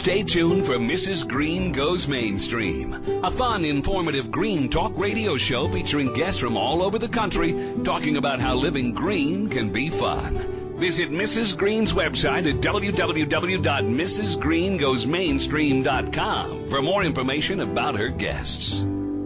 Stay tuned for Mrs. Green Goes Mainstream, a fun, informative green talk radio show featuring guests from all over the country talking about how living green can be fun. Visit Mrs. Green's website at www.mrsgreengoesmainstream.com for more information about her guests.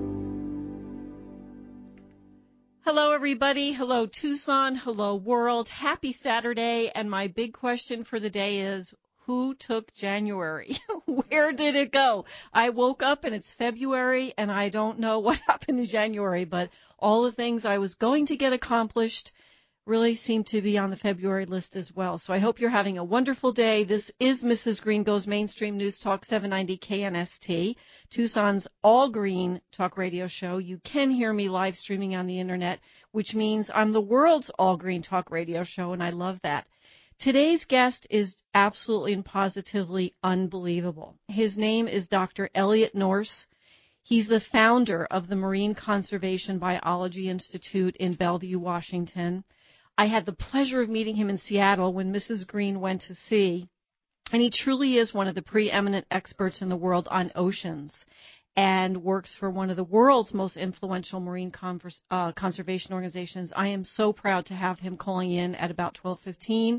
Hello, everybody. Hello, Tucson. Hello, world. Happy Saturday. And my big question for the day is, who took January? Where did it go? I woke up and it's February and I don't know what happened in January, but all the things I was going to get accomplished really seem to be on the February list as well. So I hope you're having a wonderful day. This is Mrs. Green Goes Mainstream News Talk 790 KNST, Tucson's all-green talk radio show. You can hear me live streaming on the internet, which means I'm the world's all-green talk radio show, and I love that. Today's guest is absolutely and positively unbelievable. His name is Dr. Elliot Norse. He's the founder of the Marine Conservation Biology Institute in Bellevue, Washington. I had the pleasure of meeting him in Seattle when Mrs. Green went to sea, and he truly is one of the preeminent experts in the world on oceans and works for one of the world's most influential marine conservation organizations. I am so proud to have him calling in at about 12:15.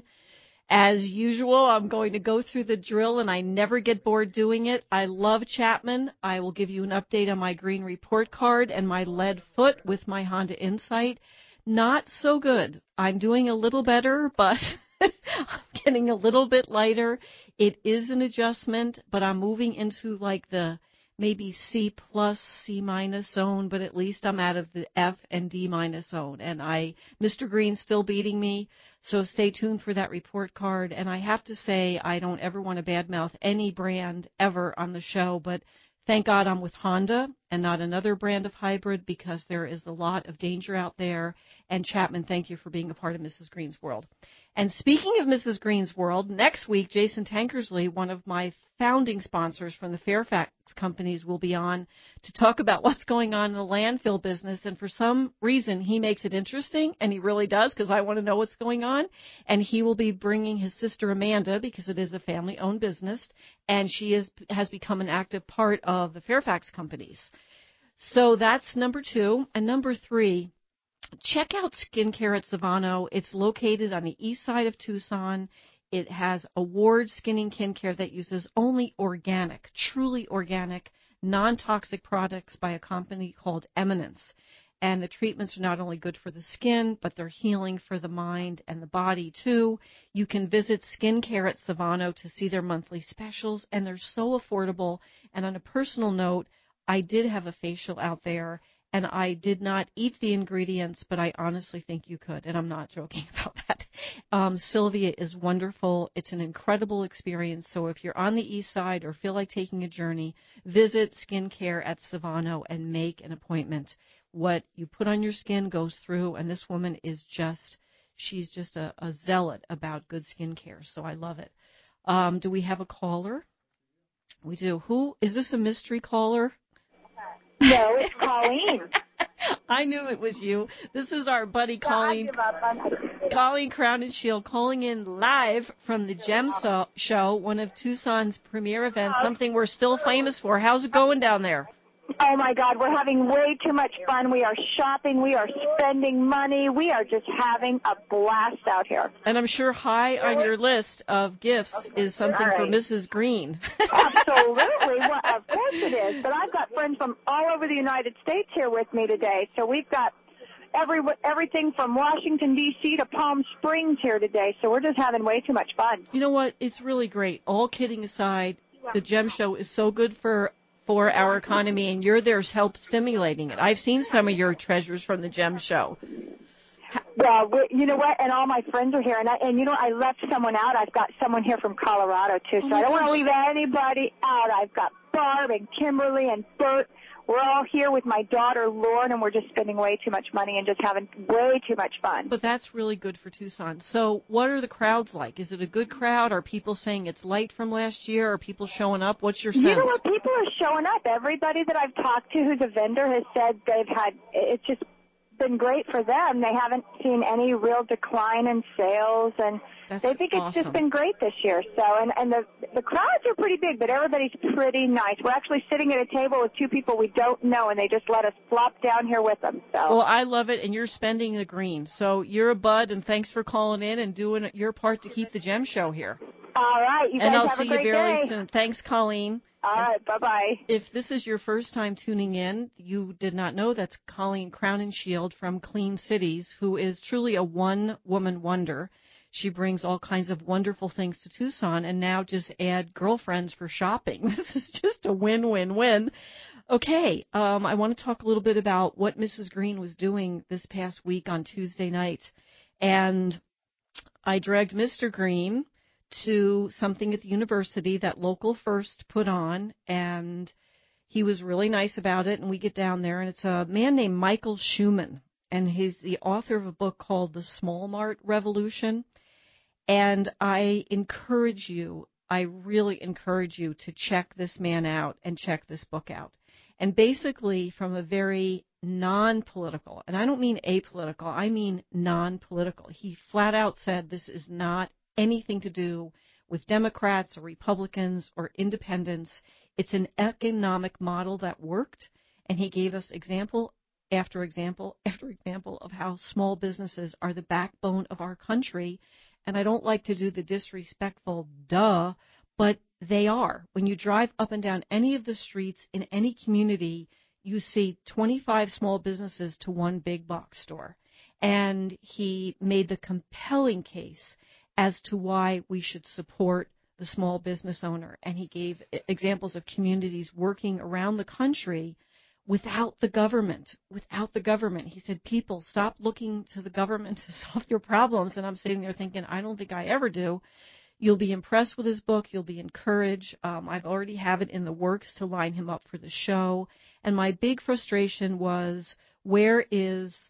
As usual, I'm going to go through the drill, and I never get bored doing it. I love Chapman. I will give you an update on my green report card and my lead foot with my Honda Insight. Not so good. I'm doing a little better, but I'm getting a little bit lighter. It is an adjustment, but I'm moving into like the maybe C+, C- zone, but at least I'm out of the F and D- zone. And Mr. Green's still beating me, so stay tuned for that report card. And I have to say, I don't ever want to badmouth any brand ever on the show, but thank God I'm with Honda and not another brand of hybrid, because there is a lot of danger out there. And Chapman, thank you for being a part of Mrs. Green's World. And speaking of Mrs. Green's World, next week, Jason Tankersley, one of my founding sponsors from the Fairfax companies, will be on to talk about what's going on in the landfill business. And for some reason, he makes it interesting, and he really does, because I want to know what's going on. And he will be bringing his sister Amanda, because it is a family-owned business, and she has become an active part of the Fairfax companies. So that's number 2. And number 3, check out Skincare at Savano. It's located on the east side of Tucson. It has award skin and kin care that uses only organic, truly organic, non-toxic products by a company called Eminence. And the treatments are not only good for the skin, but they're healing for the mind and the body, too. You can visit Skincare at Savano to see their monthly specials, and they're so affordable. And on a personal note, I did have a facial out there, and I did not eat the ingredients, but I honestly think you could, and I'm not joking about that. Sylvia is wonderful. It's an incredible experience. So if you're on the east side or feel like taking a journey, visit Skincare at Savano and make an appointment. What you put on your skin goes through, and this woman is she's just a zealot about good skincare, so I love it. Do we have a caller? We do. Who? Is this a mystery caller? No, it's Colleen. I knew it was you. This is our buddy Colleen Crown and Shield calling in live from the Gem Show, one of Tucson's premier events, something we're still famous for. How's it going down there? Oh, my God, we're having way too much fun. We are shopping. We are spending money. We are just having a blast out here. And I'm sure high on your list of gifts is something for Mrs. Green. Absolutely. Well, of course it is. But I've got friends from all over the United States here with me today. So we've got everything from Washington, D.C. to Palm Springs here today. So we're just having way too much fun. You know what? It's really great. All kidding aside, the Gem Show is so good for our economy, and you're there help stimulating it. I've seen some of your treasures from the Gem Show. Well, you know what? And all my friends are here. And you know, I left someone out. I've got someone here from Colorado, too. So I don't want to leave anybody out. I've got Barb and Kimberly and Bert. We're all here with my daughter, Lauren, and we're just spending way too much money and just having way too much fun. But that's really good for Tucson. So what are the crowds like? Is it a good crowd? Are people saying it's light from last year? Are people showing up? What's your sense? You know what? People are showing up. Everybody that I've talked to who's a vendor has said they've had, it's just been great for them. They haven't seen any real decline in sales, and they think it's just been great this year. So, and the crowds are pretty big, but everybody's pretty nice. We're actually sitting at a table with two people we don't know, and they just let us flop down here with them. So. Well, I love it, and you're spending the green. So you're a bud, and thanks for calling in and doing your part to keep the Gem Show here. All right, you guys I'll have a see great you very day. soon. Thanks, Colleen. All right, bye-bye. If this is your first time tuning in, you did not know that's Colleen Crowninshield from Clean Cities, who is truly a one-woman wonder. She brings all kinds of wonderful things to Tucson, and now just add girlfriends for shopping. This is just a win-win-win. Okay, I want to talk a little bit about what Mrs. Green was doing this past week on Tuesday night. And I dragged Mr. Green to something at the university that Local First put on, and he was really nice about it. And we get down there, and it's a man named Michael Schumann, and he's the author of a book called The Small Mart Revolution. And I really encourage you to check this man out and check this book out. And basically, from a very non-political, and I don't mean apolitical, I mean non-political, he flat out said this is not anything to do with Democrats or Republicans or independents. It's an economic model that worked, and he gave us example after example after example of how small businesses are the backbone of our country. And I don't like to do the disrespectful duh, but they are. When you drive up and down any of the streets in any community, you see 25 small businesses to one big box store. And he made the compelling case as to why we should support the small business owner. And he gave examples of communities working around the country without the government. He said, people, stop looking to the government to solve your problems. And I'm sitting there thinking, I don't think I ever do. You'll be impressed with his book. You'll be encouraged. I've already have it in the works to line him up for the show. And my big frustration was, where is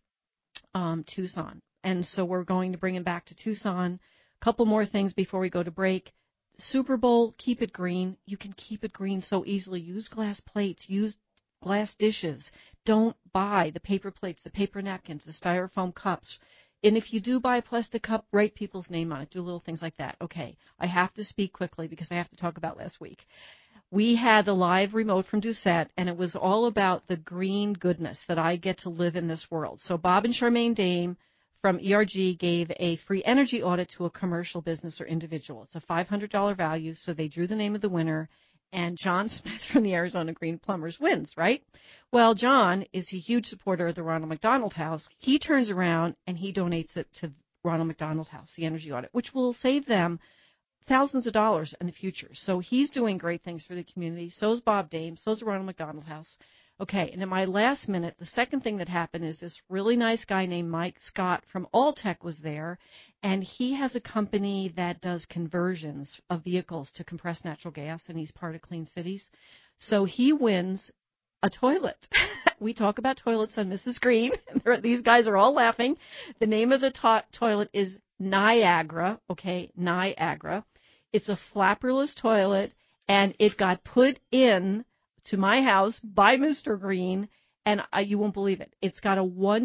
Tucson? And so we're going to bring him back to Tucson. Couple more things before we go to break. Super Bowl, keep it green. You can keep it green so easily. Use glass plates. Use glass dishes. Don't buy the paper plates, the paper napkins, the styrofoam cups. And if you do buy a plastic cup, write people's name on it. Do little things like that. Okay, I have to speak quickly because I have to talk about last week. We had the live remote from Doucette, and it was all about the green goodness that I get to live in this world. So Bob and Charmaine Dame from ERG gave a free energy audit to a commercial business or individual. It's a $500 value, so they drew the name of the winner, and John Smith from the Arizona Green Plumbers wins, right? Well, John is a huge supporter of the Ronald McDonald House. He turns around and he donates it to Ronald McDonald House, the energy audit, which will save them thousands of dollars in the future. So he's doing great things for the community. So is Bob Dame. So is the Ronald McDonald House. Okay, and in my last minute, the second thing that happened is this really nice guy named Mike Scott from Alltech was there, and he has a company that does conversions of vehicles to compressed natural gas, and he's part of Clean Cities. So he wins a toilet. We talk about toilets on Mrs. Green. These guys are all laughing. The name of the toilet is Niagara, okay, Niagara. It's a flapperless toilet, and it got put in to my house by Mr. Green, and you won't believe it. It's got a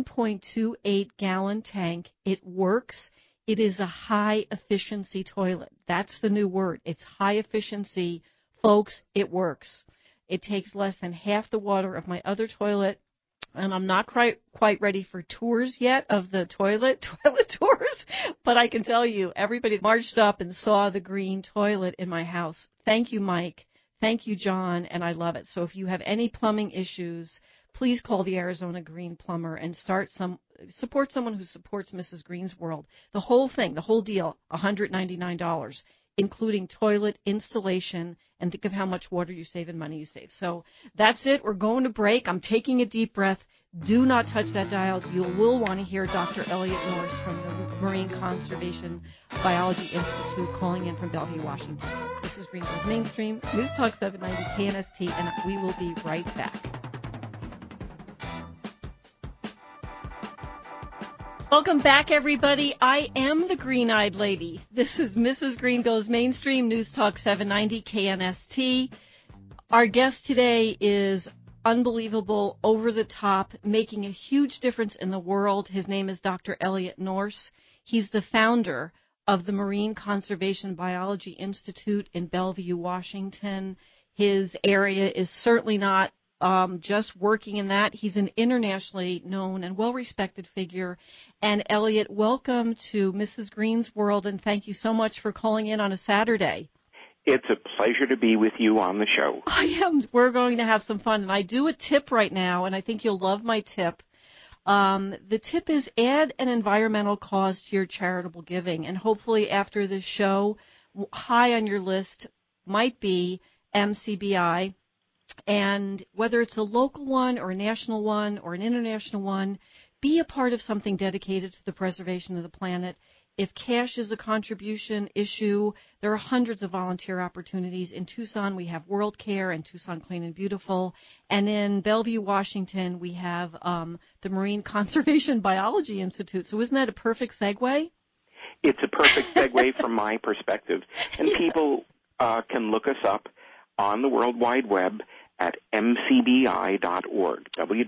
1.28 gallon tank. It works. It is a high efficiency toilet. That's the new word. It's high efficiency. Folks, it works. It takes less than half the water of my other toilet, and I'm not quite ready for tours yet of the toilet tours, but I can tell you, everybody marched up and saw the green toilet in my house. Thank you, Mike. Thank you, John, and I love it. So if you have any plumbing issues, please call the Arizona Green Plumber and support someone who supports Mrs. Green's World. The whole thing, the whole deal, $199, including toilet installation, and think of how much water you save and money you save. So that's it. We're going to break. I'm taking a deep breath. Do not touch that dial. You will want to hear Dr. Elliot Norris from the Marine Conservation Biology Institute calling in from Bellevue, Washington. This is Green Goes Mainstream, News Talk 790 KNST, and we will be right back. Welcome back, everybody. I am the green-eyed lady. This is Mrs. Green Goes Mainstream, News Talk 790 KNST. Our guest today is unbelievable, over the top, making a huge difference in the world. His name is Dr. Elliot Norse. He's the founder of the Marine Conservation Biology Institute in Bellevue, Washington. His area is certainly not just working in that. He's an internationally known and well-respected figure. And Elliot, welcome to Mrs. Green's World, and thank you so much for calling in on a Saturday. It's a pleasure to be with you on the show. I am. We're going to have some fun, and I do a tip right now, and I think you'll love my tip. The tip is add an environmental cause to your charitable giving, and hopefully after this show, high on your list might be MCBI, and whether it's a local one or a national one or an international one, be a part of something dedicated to the preservation of the planet. If cash is a contribution issue, there are hundreds of volunteer opportunities. In Tucson, we have World Care and Tucson Clean and Beautiful. And in Bellevue, Washington, we have the Marine Conservation Biology Institute. So isn't that a perfect segue? It's a perfect segue from my perspective. And people can look us up on the World Wide Web at mcbi.org,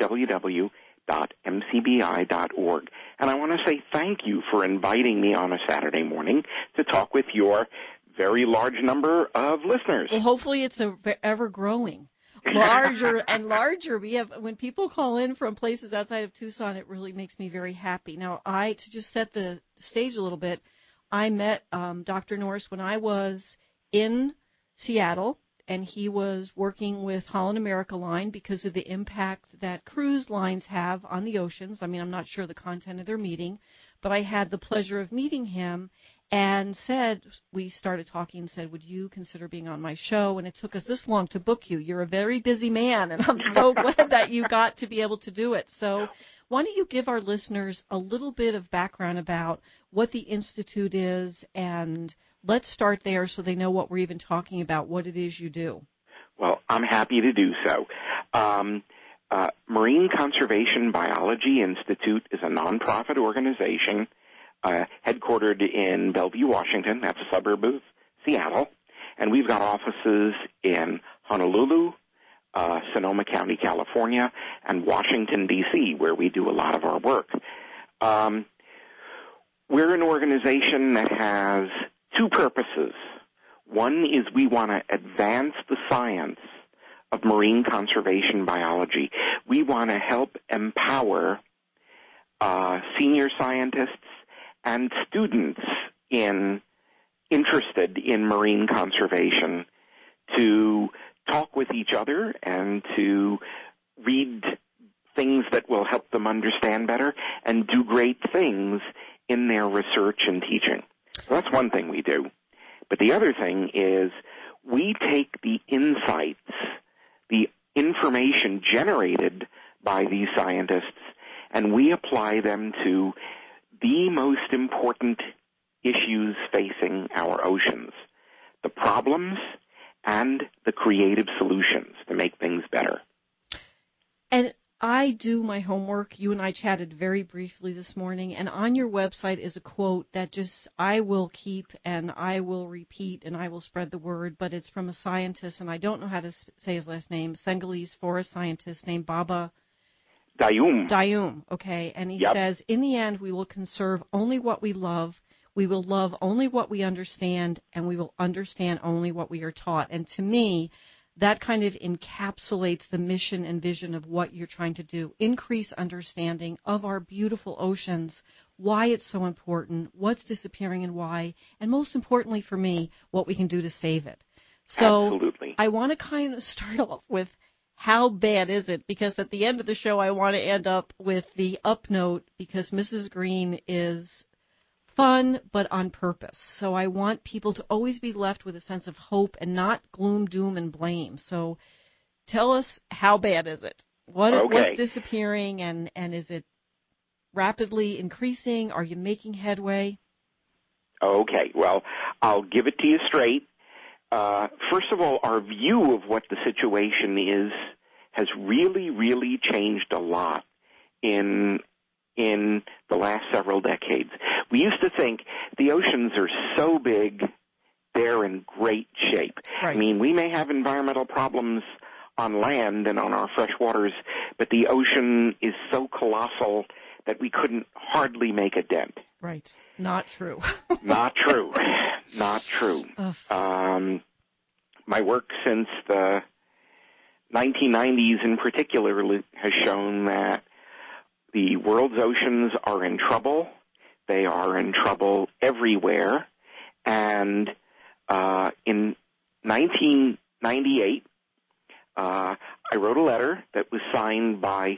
www.mcbi.org. And I want to say thank you for inviting me on a Saturday morning to talk with your very large number of listeners. Well, hopefully it's ever growing. Larger and larger. When people call in from places outside of Tucson, it really makes me very happy. Now, to just set the stage a little bit, I met Dr. Norse when I was in Seattle, and he was working with Holland America Line because of the impact that cruise lines have on the oceans. I mean, I'm not sure the content of their meeting, but I had the pleasure of meeting him and we started talking and said, would you consider being on my show? And it took us this long to book you. You're a very busy man, and I'm so glad that you got to be able to do it. So why don't you give our listeners a little bit of background about what the Institute is, and let's start there so they know what we're even talking about, what it is you do. Well, I'm happy to do so. Marine Conservation Biology Institute is a nonprofit organization headquartered in Bellevue, Washington. That's a suburb of Seattle. And we've got offices in Honolulu, Sonoma County, California, and Washington, D.C., where we do a lot of our work. We're an organization that has two purposes. One is we want to advance the science of marine conservation biology. We want to help empower senior scientists and students interested in marine conservation to talk with each other and to read things that will help them understand better and do great things in their research and teaching. So that's one thing we do. But the other thing is we take the insights, the information generated by these scientists, and we apply them to the most important issues facing our oceans, the problems and the creative solutions to make things better. And I do my homework. You and I chatted very briefly this morning, and on your website is a quote that I will keep and I will repeat and I will spread the word, but it's from a scientist, and I don't know how to say his last name, Senegalese forest scientist named Baba Dayum, okay, and he says, in the end, we will conserve only what we love love only what we understand, and we will understand only what we are taught. And to me, that kind of encapsulates the mission and vision of what you're trying to do. Increase understanding of our beautiful oceans, why it's so important, what's disappearing and why, and most importantly for me, what we can do to save it. So Absolutely. I want to kind of start off with how bad is it? Because at the end of the show, I want to end up with the up note, because Mrs. Green is fun, but on purpose. So I want people to always be left with a sense of hope and not gloom, doom, and blame. So tell us, how bad is it? What's disappearing, and is it rapidly increasing? Are you making headway? Okay, well, I'll give it to you straight. First of all, our view of what the situation is has really, really changed a lot in the last several decades. We used to think the oceans are so big, they're in great shape. Right. I mean, we may have environmental problems on land and on our fresh waters, but the ocean is so colossal that we couldn't hardly make a dent. Right. Not true. Not true. Not true. My work since the 1990s in particular has shown that the world's oceans are in trouble. They are in trouble everywhere. And in 1998, I wrote a letter that was signed by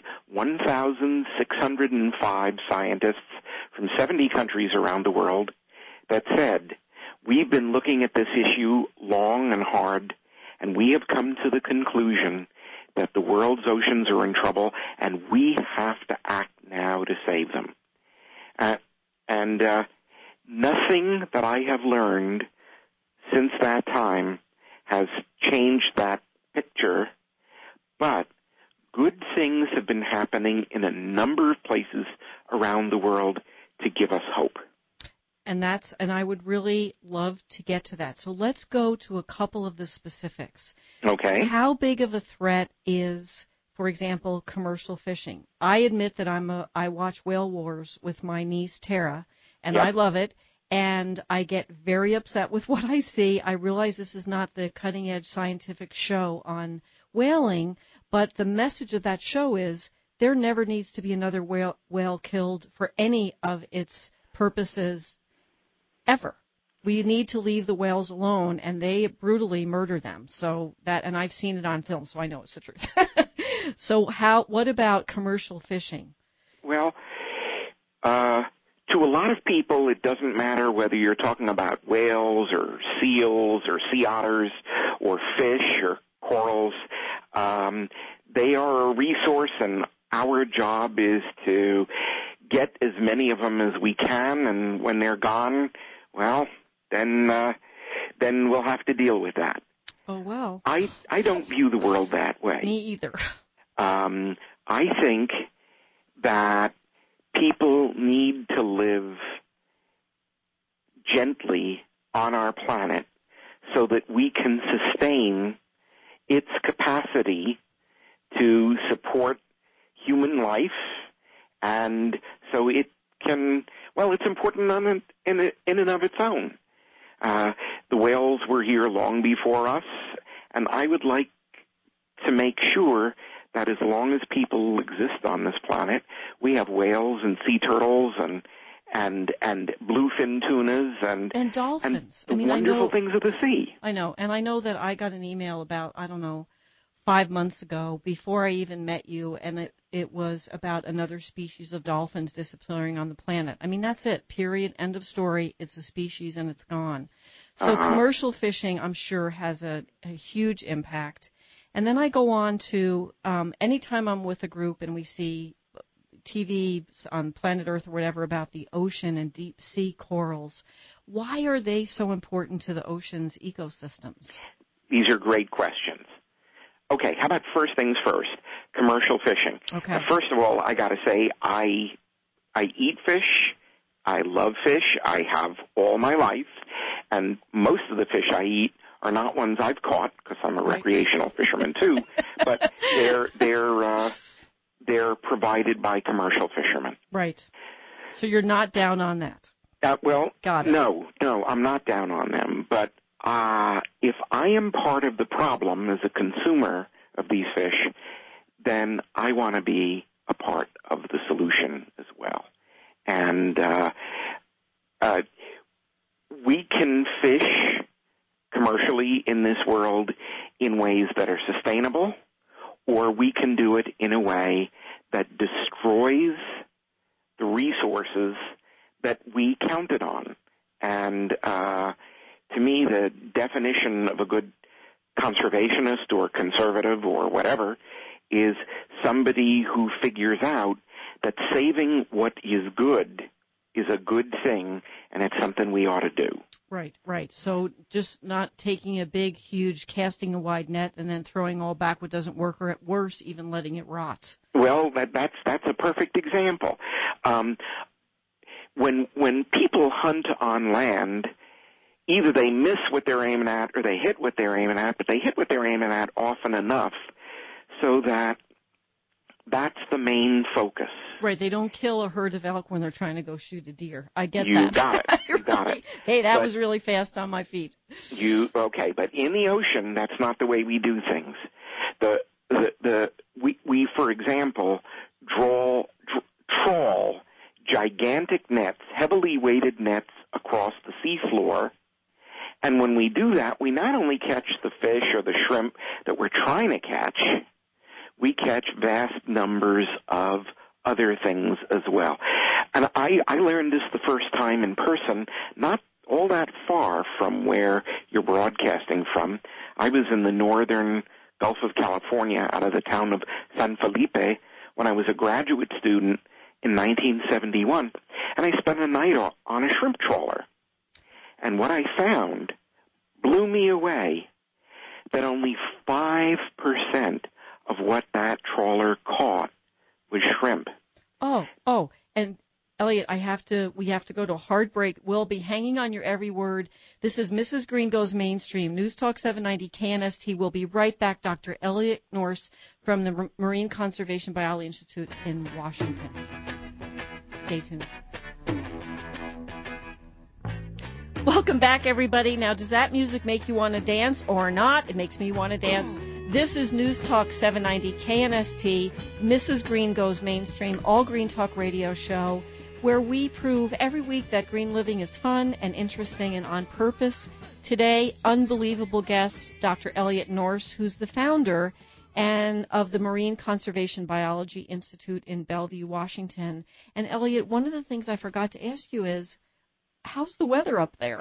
1,605 scientists from 70 countries around the world that said, we've been looking at this issue long and hard, and we have come to the conclusion that the world's oceans are in trouble, and we have to act now to save them. And nothing that I have learned since that time has changed that picture, but good things have been happening in a number of places around the world to give us hope. And I would really love to get to that. So let's go to a couple of the specifics. Okay. How big of a threat is, for example, commercial fishing? I admit that I watch Whale Wars with my niece Tara, and Yep. I love it. And I get very upset with what I see. I realize this is not the cutting-edge scientific show on whaling, but the message of that show is there never needs to be another whale killed for any of its purposes ever. We need to leave the whales alone, and they brutally murder them. And I've seen it on film, so I know it's the truth. So what about commercial fishing? Well, to a lot of people, it doesn't matter whether you're talking about whales or seals or sea otters or fish or corals. They are a resource, and our job is to get as many of them as we can, and when they're gone, well, then we'll have to deal with that. Oh, well. I don't view the world that way. Me either. I think that people need to live gently on our planet so that we can sustain its capacity to support human life, and so it can, well, it's important in and of its own. The whales were here long before us, and I would like to make sure that as long as people exist on this planet, we have whales and sea turtles and bluefin tunas and dolphins. And wonderful things of the sea. I know, and I know that I got an email about, 5 months ago, before I even met you, and it was about another species of dolphins disappearing on the planet. I mean, that's it, period, end of story. It's a species and it's gone. So commercial fishing, I'm sure, has a huge impact. And then I go on to anytime I'm with a group and we see TV on Planet Earth or whatever about the ocean and deep sea corals, why are they so important to the ocean's ecosystems? These are great questions. Okay, how about first things first, commercial fishing. Okay. Now, first of all, I got to say I eat fish. I love fish. I have all my life, and most of the fish I eat are not ones I've caught because I'm a recreational fisherman too, but they're provided by commercial fishermen. Right. So you're not down on that. Got it. No, I'm not down on them, but if I am part of the problem as a consumer of these fish, then I want to be a part of the solution as well. And we can fish commercially in this world in ways that are sustainable, or we can do it in a way that destroys the resources that we counted on. And to me, the definition of a good conservationist or conservative or whatever is somebody who figures out that saving what is good is a good thing, and it's something we ought to do. Right. So just not taking a big, huge, casting a wide net and then throwing all back what doesn't work, or at worse, even letting it rot. Well, that's a perfect example. When people hunt on land, either they miss what they're aiming at or they hit what they're aiming at, but they hit what they're aiming at often enough so that that's the main focus. Right, they don't kill a herd of elk when they're trying to go shoot a deer. I get You that. got it. You got it. Hey, that was really fast on my feet. Okay, but in the ocean, that's not the way we do things. We for example, trawl gigantic nets, heavily weighted nets across the seafloor. And when we do that, we not only catch the fish or the shrimp that we're trying to catch, we catch vast numbers of other things as well. And I learned this the first time in person, not all that far from where you're broadcasting from. I was in the northern Gulf of California out of the town of San Felipe when I was a graduate student in 1971, and I spent a night on a shrimp trawler. And what I found blew me away, that only 5% of what that trawler caught was shrimp. Oh, and Elliot, we have to go to a hard break. We'll be hanging on your every word. This is Mrs. Green Goes Mainstream, News Talk 790 KNST. We'll be right back. Dr. Elliot Norse from the Marine Conservation Biology Institute in Washington. Stay tuned. Welcome back, everybody. Now, does that music make you want to dance or not? It makes me want to dance. This is News Talk 790 KNST, Mrs. Green Goes Mainstream, all Green Talk radio show, where we prove every week that green living is fun and interesting and on purpose. Today, unbelievable guest, Dr. Elliot Norse, who's the founder and of the Marine Conservation Biology Institute in Bellevue, Washington. And Elliot, one of the things I forgot to ask you is, how's the weather up there?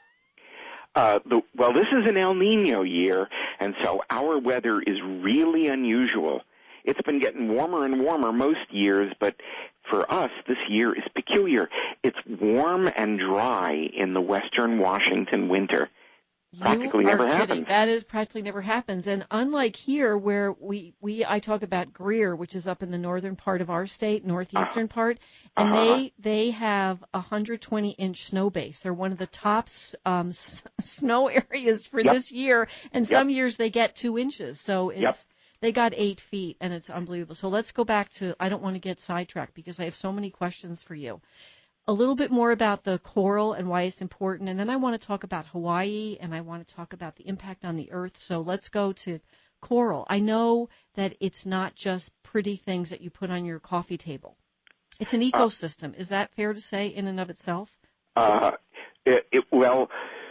Well, this is an El Nino year, and so our weather is really unusual. It's been getting warmer and warmer most years, but for us, this year is peculiar. It's warm and dry in the western Washington winter. Practically never happens. That is practically never happens. And unlike here where I talk about Greer, which is up in the northern part of our state, northeastern part, and they have 120-inch snow base. They're one of the top snow areas for this year, and some years they get 2 inches. So they got 8 feet, and it's unbelievable. So let's go back to, I don't want to get sidetracked because I have so many questions for you. A little bit more about the coral and why it's important, and then I want to talk about Hawaii, and I want to talk about the impact on the earth. So let's go to coral. I know that it's not just pretty things that you put on your coffee table. It's an ecosystem. Is that fair to say in and of itself? Well,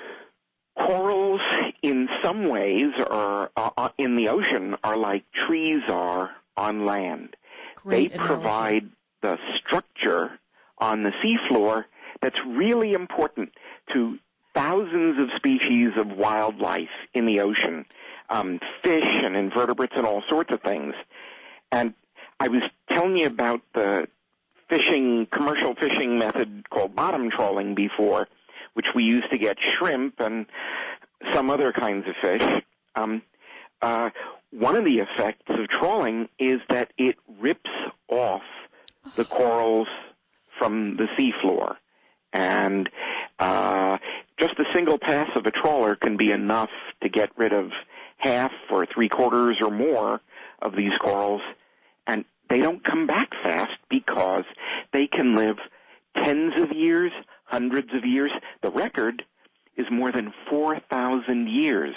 corals in some ways are in the ocean are like trees are on land. Great they analogy. Provide the structure on the seafloor that's really important to thousands of species of wildlife in the ocean, fish and invertebrates and all sorts of things. And I was telling you about the commercial fishing method called bottom trawling before, which we use to get shrimp and some other kinds of fish. One of the effects of trawling is that it rips off the corals from the seafloor. And just a single pass of a trawler can be enough to get rid of half or 3/4 or more of these corals. And they don't come back fast because they can live tens of years, hundreds of years. The record is more than 4,000 years.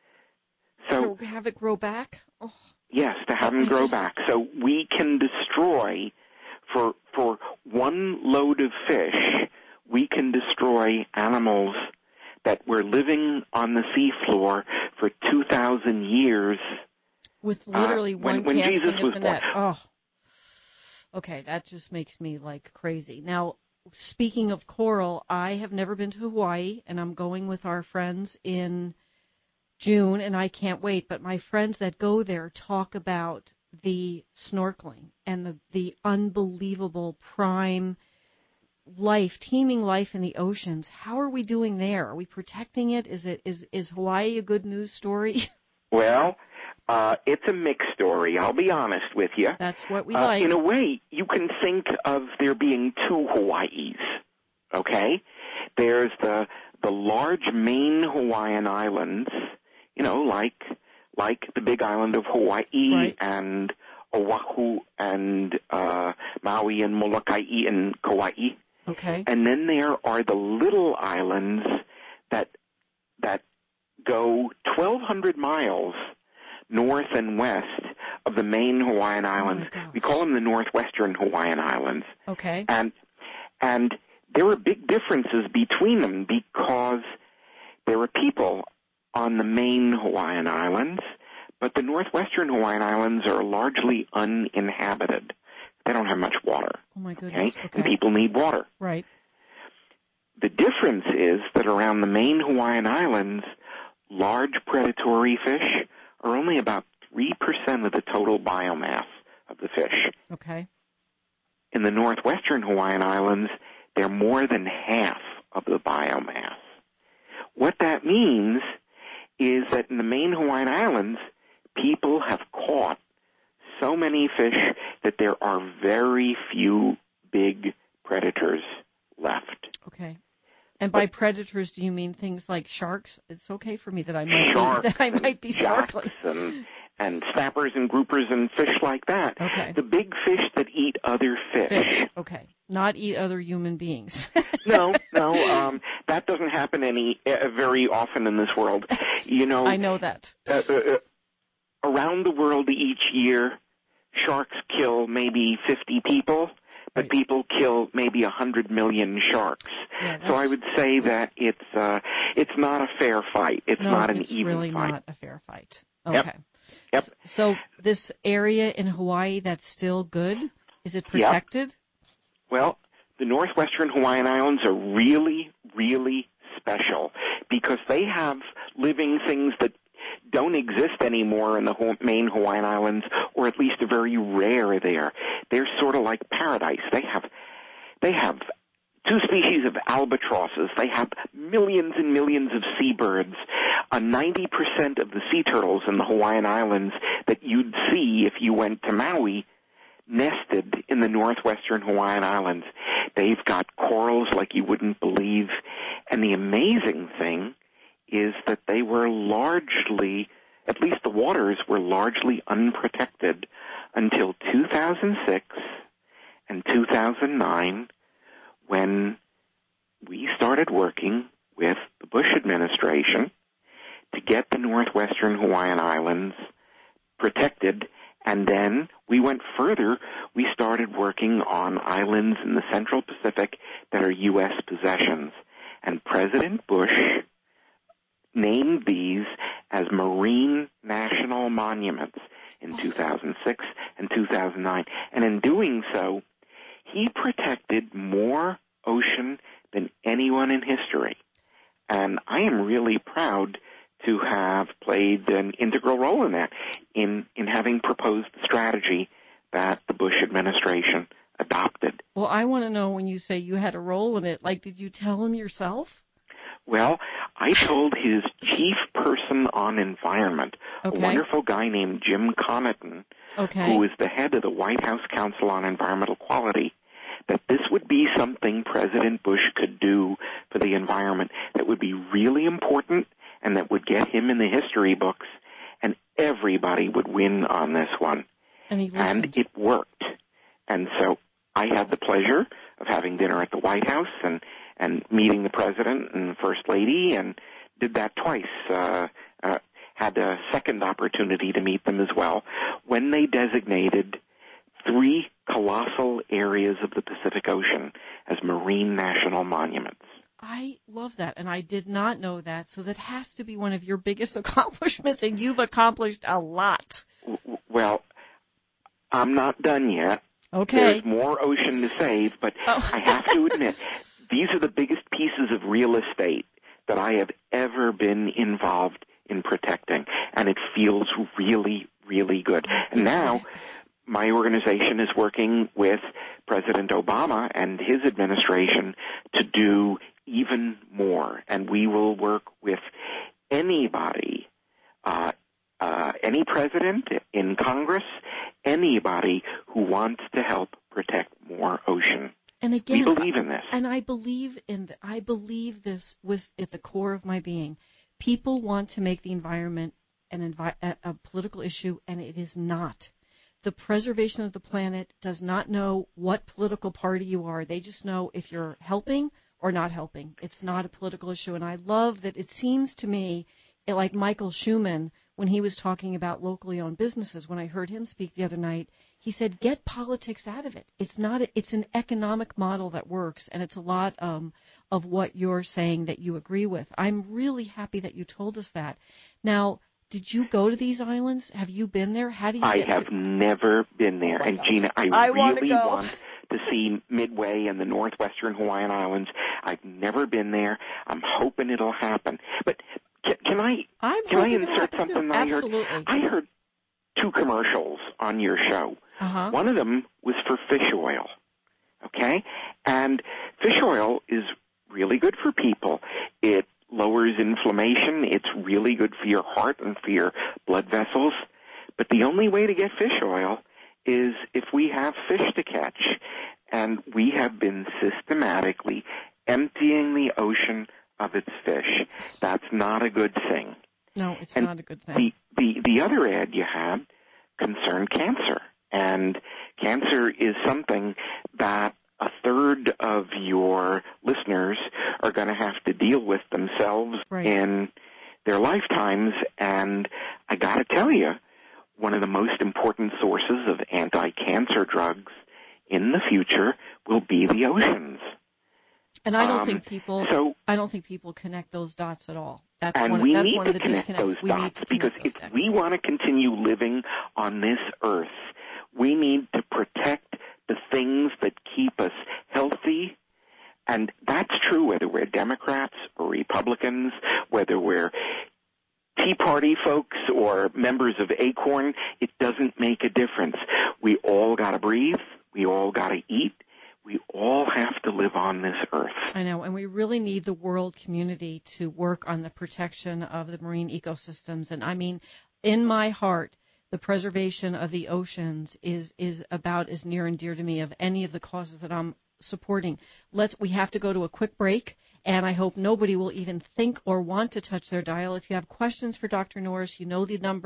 So have it grow back? Oh. Yes, to have them grow back. So we can destroy, for one load of fish, we can destroy animals that were living on the seafloor for 2,000 years. With literally one when casting Jesus of was the born. net. Oh. Okay, that just makes me like crazy. Now, speaking of coral, I have never been to Hawaii, and I'm going with our friends in June, and I can't wait. But my friends that go there talk about the snorkeling and the unbelievable prime life, teeming life in the oceans. How are we doing there? Are we protecting it? Is Hawaii a good news story? Well, it's a mixed story, I'll be honest with you. That's what we like. In a way, you can think of there being two Hawaiis, okay? There's the large main Hawaiian islands, like like the big island of Hawaii Right. and Oahu and Maui and Molokai and Kauai. Okay. And then there are the little islands that go 1,200 miles north and west of the main Hawaiian Islands. Oh my gosh. We call them the northwestern Hawaiian Islands. Okay. And there are big differences between them because there are people on the main Hawaiian Islands, but the northwestern Hawaiian Islands are largely uninhabited. They don't have much water. Oh my goodness. Okay? Okay. And people need water. Right. The difference is that around the main Hawaiian Islands, large predatory fish are only about 3% of the total biomass of the fish. Okay. In the northwestern Hawaiian Islands, they're more than half of the biomass. What that means is that in the main Hawaiian Islands, people have caught so many fish that there are very few big predators left. Okay. And by predators, do you mean things like sharks? It's okay for me that I might be snorkeling. And snappers and groupers and fish like that. Okay. The big fish that eat other fish. Okay. Not eat other human beings. No, that doesn't happen very often in this world. You know, I know that. Around the world each year, sharks kill maybe 50 people, but Right. people kill maybe 100 million sharks. Yeah, so I would say that it's not a fair fight. It's not an even fight. It's really not a fair fight. Okay. Yep. So this area in Hawaii that's still good, is it protected? Yep. Well, the northwestern Hawaiian Islands are really, really special because they have living things that don't exist anymore in the main Hawaiian Islands, or at least are very rare there. They're sort of like paradise. They have 2 species of albatrosses. They have millions and millions of seabirds. 90% of the sea turtles in the Hawaiian Islands that you'd see if you went to Maui nested in the northwestern Hawaiian Islands. They've got corals like you wouldn't believe. And the amazing thing is that they were largely, at least the waters were largely unprotected until 2006 and 2009, when we started working with the Bush administration to get the northwestern Hawaiian Islands protected. And then we went further. We started working on islands in the Central Pacific that are U.S. possessions. And President Bush named these as marine national monuments in 2006 and 2009. And in doing so, he protected more ocean than anyone in history. And I am really proud to have played an integral role in that, in having proposed the strategy that the Bush administration adopted. Well, I want to know, when you say you had a role in it, like, did you tell him yourself? Well, I told his chief person on environment, a wonderful guy named Jim Connaughton, who is the head of the White House Council on Environmental Quality, that this would be something President Bush could do for the environment that would be really important and that would get him in the history books, and everybody would win on this one. And it worked. And so I had the pleasure of having dinner at the White House and meeting the President and the First Lady, and did that twice. Had a second opportunity to meet them as well when they designated 3 colossal areas of the Pacific Ocean as marine national monuments. I love that, and I did not know that, so that has to be one of your biggest accomplishments, and you've accomplished a lot. Well, I'm not done yet. Okay. There's more ocean to save, but I have to admit, these are the biggest pieces of real estate that I have ever been involved in protecting, and it feels really, really good. And now my organization is working with President Obama and his administration to do even more, and we will work with anybody, any president in Congress, anybody who wants to help protect more ocean. And again, we believe in this. And I believe this at the core of my being. People want to make the environment a political issue, and it is not. The preservation of the planet does not know what political party you are. They just know if you're helping or not helping. It's not a political issue. And I love that it seems to me like Michael Schumann, when he was talking about locally owned businesses, when I heard him speak the other night, he said, get politics out of it. It's an economic model that works, and it's a lot of what you're saying that you agree with. I'm really happy that you told us that. Now, did you go to these islands? Have you been there? How do you I have never been there. Oh, and gosh. Gina, I really really want to see Midway and the northwestern Hawaiian Islands. I've never been there. I'm hoping it'll happen. But can I insert something that Absolutely. I heard 2 commercials on your show. Uh-huh. One of them was for fish oil, okay? And fish oil is really good for people. It lowers inflammation. It's really good for your heart and for your blood vessels. But the only way to get fish oil is if we have fish to catch. And we have been systematically emptying the ocean of its fish. That's not a good thing. No, it's not a good thing. The other ad you had concerned cancer. And cancer is something that a third of your listeners are going to have to deal with themselves in their lifetimes. And I got to tell you, one of the most important sources of anti-cancer drugs in the future will be the oceans. And I don't think people connect those dots at all. That's one of the disconnects. We need to connect because if we want to continue living on this earth, we need to protect the things that keep us healthy. And that's true whether we're Democrats or Republicans, whether we're Tea Party folks or members of ACORN. It doesn't make a difference. We all got to breathe. We all got to eat. We all have to live on this earth. I know, and we really need the world community to work on the protection of the marine ecosystems. And I mean, in my heart, the preservation of the oceans is about as near and dear to me of any of the causes that I'm supporting. We have to go to a quick break, and I hope nobody will even think or want to touch their dial. If you have questions for Dr. Norris, you know the number,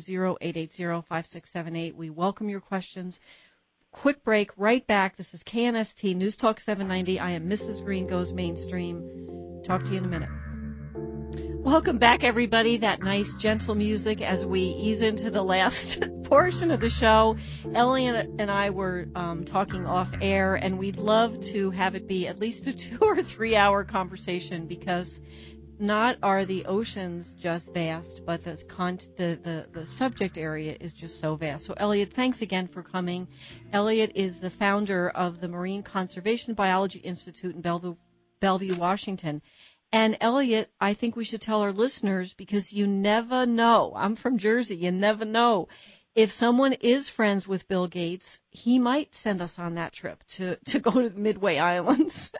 520-880-5678. We welcome your questions. Quick break, right back. This is KNST News Talk 790. I am Mrs. Green Goes Mainstream. Talk to you in a minute. Welcome back, everybody. That nice, gentle music as we ease into the last portion of the show. Elliot and I were talking off air, and we'd love to have it be at least a 2 or 3 hour conversation, because not are the oceans just vast, but the subject area is just so vast. So, Elliot, thanks again for coming. Elliot is the founder of the Marine Conservation Biology Institute in Bellevue, Washington. And, Elliot, I think we should tell our listeners, because you never know. I'm from Jersey. You never know. If someone is friends with Bill Gates, he might send us on that trip to go to the Midway Islands.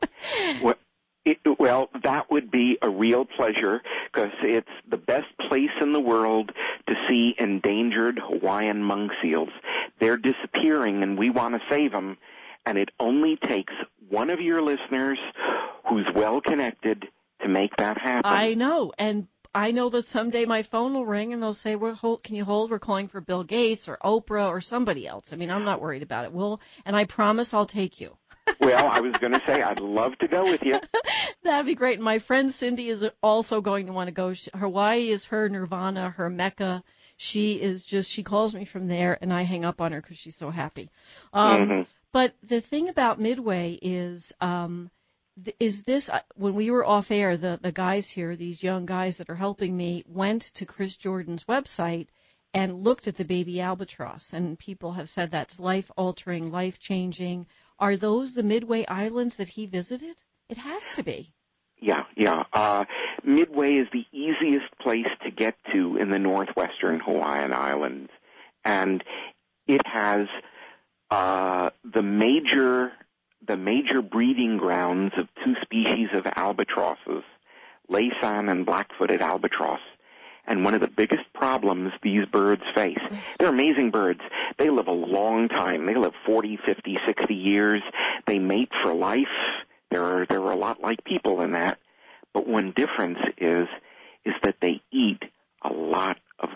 Well, that would be a real pleasure, because it's the best place in the world to see endangered Hawaiian monk seals. They're disappearing, and we want to save them. And it only takes one of your listeners who's well-connected to make that happen. I know, and I know that someday my phone will ring and they'll say, can you hold? We're calling for Bill Gates or Oprah or somebody else. I mean, I'm not worried about it. And I promise I'll take you. Well, I was going to say, I'd love to go with you. That'd be great. My friend Cindy is also going to want to go. Hawaii is her nirvana, her mecca. She calls me from there, and I hang up on her because she's so happy. But the thing about Midway is this, when we were off air, the guys here, these young guys that are helping me, went to Chris Jordan's website and looked at the baby albatross, and people have said that's life-altering, life-changing. Are those the Midway Islands that he visited? It has to be. Yeah. Midway is the easiest place to get to in the northwestern Hawaiian Islands, and it has the major breeding grounds of 2 species of albatrosses, Laysan and black-footed albatross. And one of the biggest problems these birds face, they're amazing birds. They live a long time. They live 40, 50, 60 years. They mate for life. They're a lot like people in that. But one difference is that they eat a lot of garbage.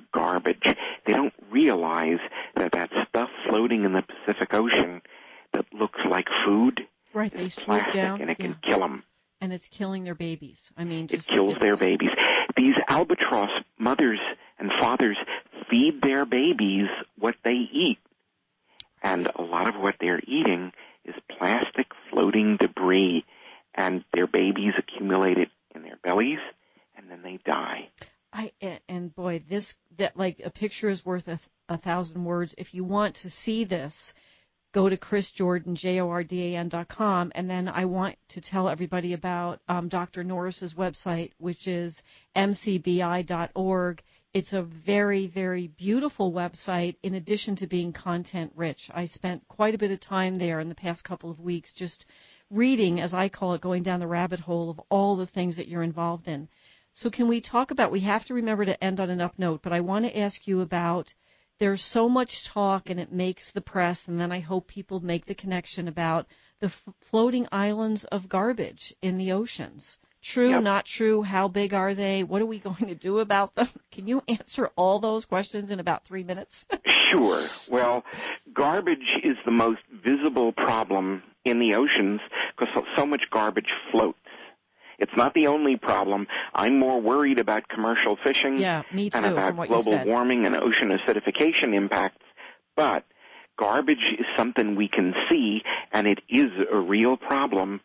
garbage. They don't realize that that stuff floating in the Pacific Ocean that looks like food Right, they is swoop plastic, down, and it can kill them. And it's killing their babies. I mean, It kills their babies. These albatross mothers and fathers feed their babies what they eat. And a lot of what they're eating is plastic floating debris, and their babies accumulate it in their bellies, and then they die. And boy, like a picture is worth a thousand words. If you want to see this, go to ChrisJordan, JORDAN.com, and then I want to tell everybody about Dr. Norris's website, which is mcbi.org. It's a very, very beautiful website in addition to being content rich. I spent quite a bit of time there in the past couple of weeks just reading, as I call it, going down the rabbit hole of all the things that you're involved in. So can we talk about, we have to remember to end on an up note, but I want to ask you about, there's so much talk and it makes the press, and then I hope people make the connection about the floating islands of garbage in the oceans. True, Yep. Not true, how big are they, what are we going to do about them? Can you answer all those questions in about 3 minutes? Sure. Well, garbage is the most visible problem in the oceans because so much garbage floats. It's not the only problem. I'm more worried about commercial fishing me too, and about from what you global said. warming and ocean acidification impacts. But garbage is something we can see, and it is a real problem.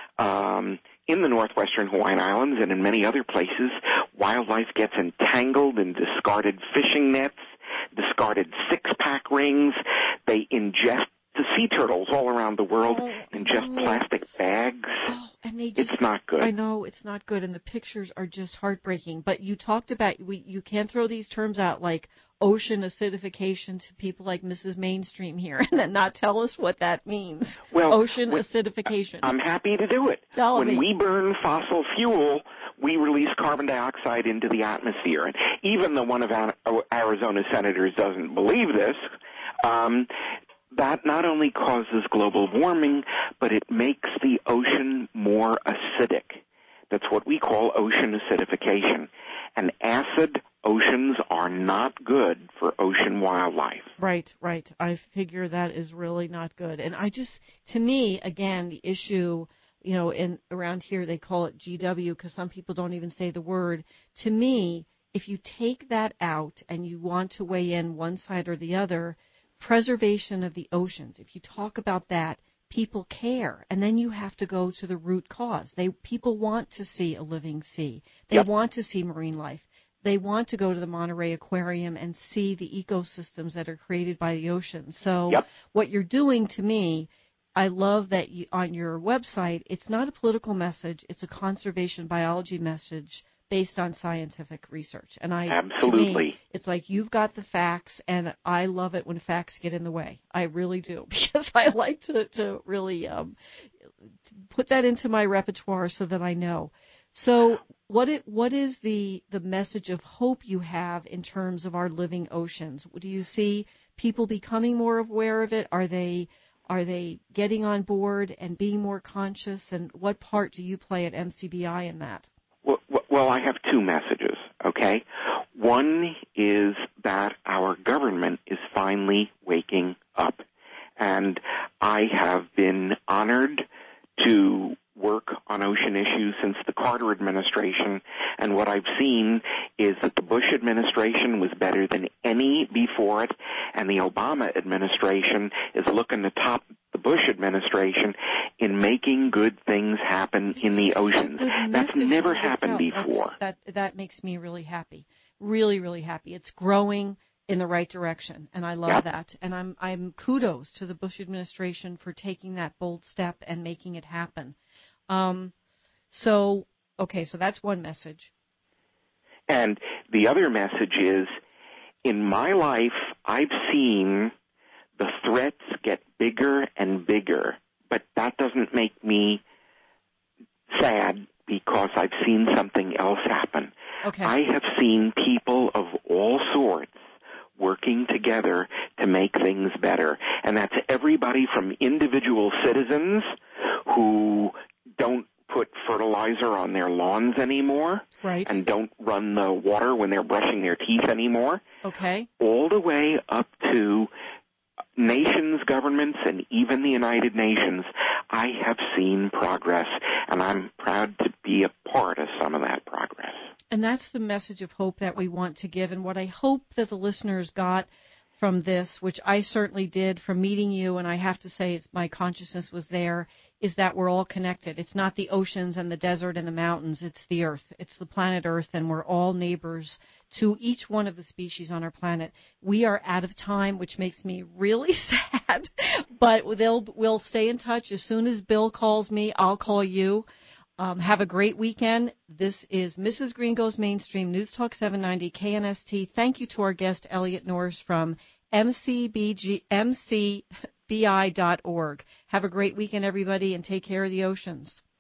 In the northwestern Hawaiian Islands and in many other places, wildlife gets entangled in discarded fishing nets, discarded six-pack rings. They ingest the sea turtles all around the world, ingest plastic bags. And they just, it's not good. I know, it's not good, and the pictures are just heartbreaking. But you talked about, you can't throw these terms out like ocean acidification to people like Mrs. Mainstream here and then not tell us what that means. Well, ocean acidification. I'm happy to do it. When we burn fossil fuel, we release carbon dioxide into the atmosphere. And even though one of Arizona's senators doesn't believe this, that not only causes global warming, but it makes the ocean more acidic. That's what we call ocean acidification. And acid oceans are not good for ocean wildlife. Right. I figure that is really not good. And to me, again, the issue, around here they call it GW because some people don't even say the word. To me, if you take that out and you want to weigh in one side or the other, preservation of the oceans, if you talk about that, people care, and then you have to go to the root cause. People want to see a living sea. They want to see marine life. They want to go to the Monterey Aquarium and see the ecosystems that are created by the ocean. So what you're doing, to me, I love that on your website, it's not a political message, it's a conservation biology message based on scientific research. And Absolutely. To me, it's like you've got the facts, and I love it when facts get in the way. I really do, because I like to really put that into my repertoire so that I know. So what is the message of hope you have in terms of our living oceans? Do you see people becoming more aware of it? Are they getting on board and being more conscious? And what part do you play at MCBI in that? Well, I have two messages, okay? One is that our government is finally waking up. And I have been honored to work on ocean issues since the Carter administration, and what I've seen is that the Bush administration was better than any before it, and the Obama administration is looking to top the Bush administration in making good things happen in the oceans. That's never happened before. That makes me really happy, really, really happy. It's growing in the right direction, and I love that. And I'm kudos to the Bush administration for taking that bold step and making it happen. So that's one message. And the other message is, in my life, I've seen the threats get bigger and bigger, but that doesn't make me sad because I've seen something else happen. Okay. I have seen people of all sorts working together to make things better. And that's everybody from individual citizens who don't put fertilizer on their lawns anymore, Right. and don't run the water when they're brushing their teeth anymore, Okay. all the way up to nations, governments, and even the United Nations. I have seen progress, and I'm proud to be a part of some of that progress. And that's the message of hope that we want to give. And what I hope that the listeners got from this, which I certainly did from meeting you, and I have to say my consciousness was there, is that we're all connected. It's not the oceans and the desert and the mountains. It's the earth. It's the planet Earth, and we're all neighbors to each one of the species on our planet. We are out of time, which makes me really sad, but we'll stay in touch. As soon as Bill calls me, I'll call you. Have a great weekend. This is Mrs. Green Goes Mainstream, News Talk 790 KNST. Thank you to our guest, Elliot Norris from mcbi.org. Have a great weekend, everybody, and take care of the oceans.